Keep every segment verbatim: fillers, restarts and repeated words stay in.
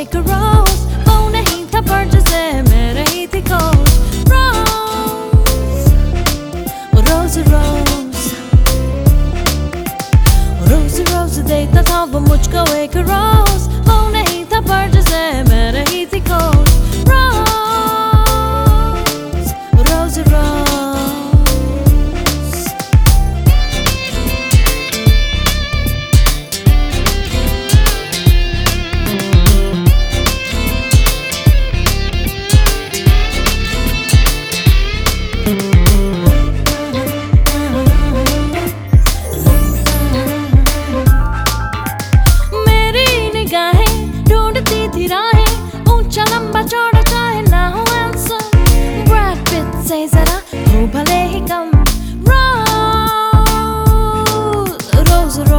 एक रोज, वो नहीं था पर जिसे मैं रही थी खोज। रोज रोज रोज रोज देता था वो मुझको एक रोज, वो नहीं था पर जिसे मैं रही थी खोज। रोज रोज रोज ऊंचा लंबा चौड़ा चाहे ना हो आंसर, ब्रैड पिट से जरा हो भले ही कम। रोज रोज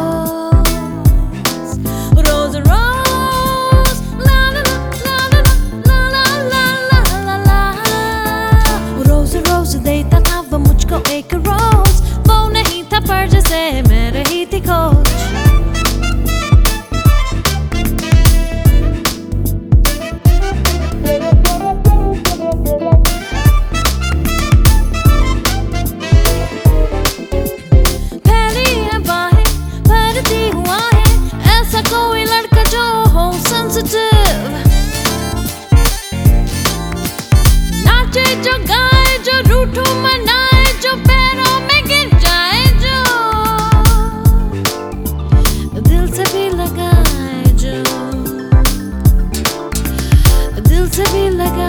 रोज रोज ला ला ला ला ला ला ला ला ला। रोज रोज देता था वो मुझको एक रोज, वो नहीं था पर जिसे मैं रही थी खोज। कोई लड़का जो हो सेंसिटिव, नाचे जो गाए जो रूठो मनाए जो पैरों में गिर जाए जो दिल से भी लगाए जो दिल से भी लगाए।